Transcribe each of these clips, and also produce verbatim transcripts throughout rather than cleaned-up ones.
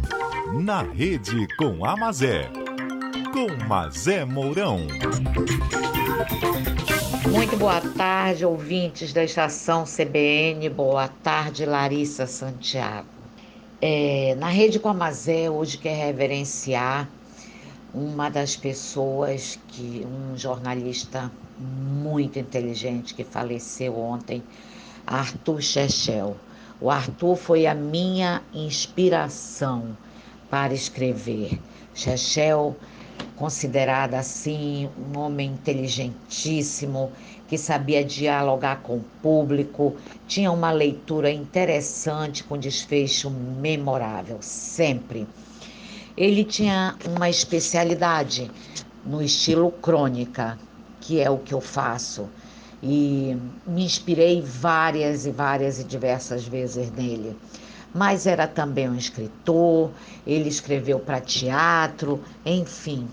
Na Rede com a Mazé, com Mazé Mourão. Muito boa tarde, ouvintes da estação C B N. Boa tarde, Larissa Santiago. É, na Rede com a Mazé, hoje quer reverenciar uma das pessoas que, um jornalista muito inteligente que faleceu ontem, Arthur Chechel. O Arthur foi a minha inspiração para escrever. Chechel, considerado assim um homem inteligentíssimo, que sabia dialogar com o público, tinha uma leitura interessante com desfecho memorável, sempre. Ele tinha uma especialidade no estilo crônica, que é o que eu faço, e me inspirei várias e várias e diversas vezes nele. Mas era também um escritor, ele escreveu para teatro, enfim,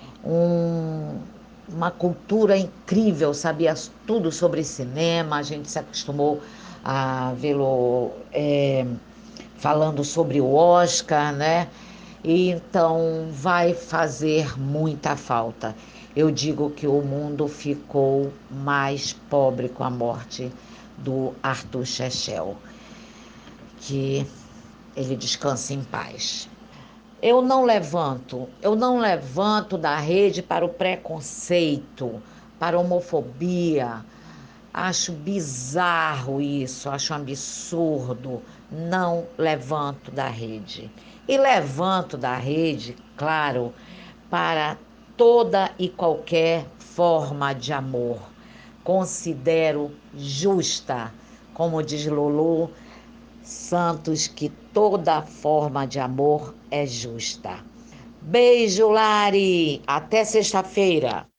um, uma cultura incrível, sabia tudo sobre cinema, a gente se acostumou a vê-lo é, falando sobre o Oscar, né? E então vai fazer muita falta. Eu digo que o mundo ficou mais pobre com a morte do Arthur Chechel. Que ele descanse em paz. Eu não levanto, eu não levanto da rede para o preconceito, para a homofobia. Acho bizarro isso, acho um absurdo. Não levanto da rede. E levanto da rede, claro, para toda e qualquer forma de amor. Considero justa, como diz Lulu Santos, que toda forma de amor é justa. Beijo, Lari. Até sexta-feira.